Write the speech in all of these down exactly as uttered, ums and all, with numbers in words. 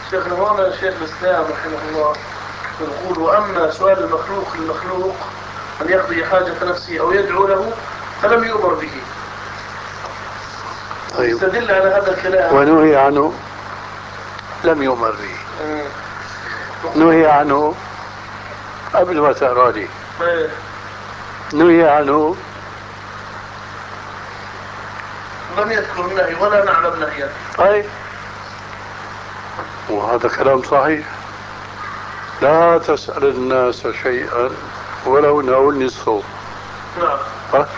شيخنا هون شيخ الإسلام رحمه الله يقول: وأما سؤال المخلوق للمخلوق أن يقضي حاجة نفسه أو يدعو له فلم يؤمر به. طيب. يستدل على هذا الكلام. ونهي عنه لم يؤمر به. آه. نهي عنه قبل ما تقرأ لي. آه. نهي عنه لم يذكر النهي ولا نعلم نهيا. طيب، وهذا كلام صحيح. لا تسأل الناس شيئا ولو نولني الصوت. نعم. ها؟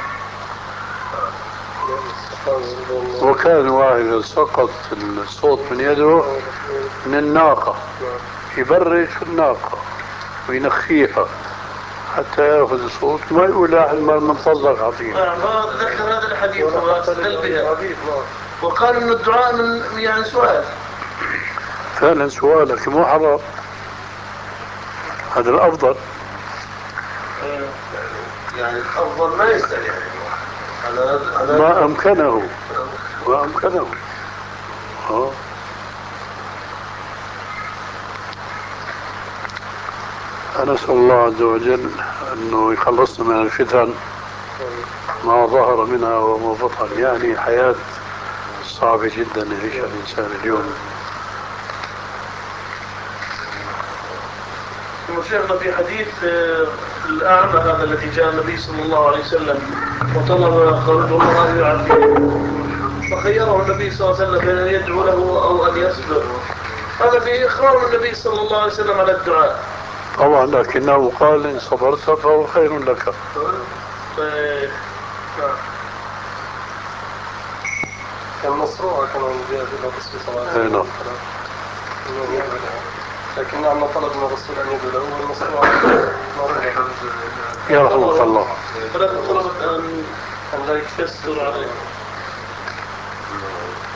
وكان واحد سقط الصوت من يده من الناقة، يبرك الناقة وينخيها حتى ياخذ الصوت ما يقول لا من فضلك عظيم. نعم، ذكر هذا الحديث واستدل بها وقال ان الدعاء من يعني سؤال. فعلا سؤالك مو حرام، هذا الافضل. يعني الافضل ما يسال يعني على على ما امكنه ما امكنه. اه أنا أسأل الله عز وجل أنه يخلصنا من الفتن ما ظهر منها وما بطن. يعني حياة صعبة جدا يعيشها الإنسان اليوم. شيخنا في حديث الأعمى هذا الذي جاء النبي صلى الله عليه وسلم وطلب قرض الله أن يعافيه فخيره النبي صلى الله عليه وسلم بين أن يدعو له أو أن يصبر. هذا في إخبار النبي صلى الله عليه وسلم على الدعاء طبعا، لكنه قال إن صبرت فهو خير لك. طيب. كان مصروع كمان جاء في الرسول صلى الله عليه وسلم. لكن نعم طلب من الرسول أن يدعو له والمصروع يرحمك الله. فلكن طلبت أن لا يكسر عليه.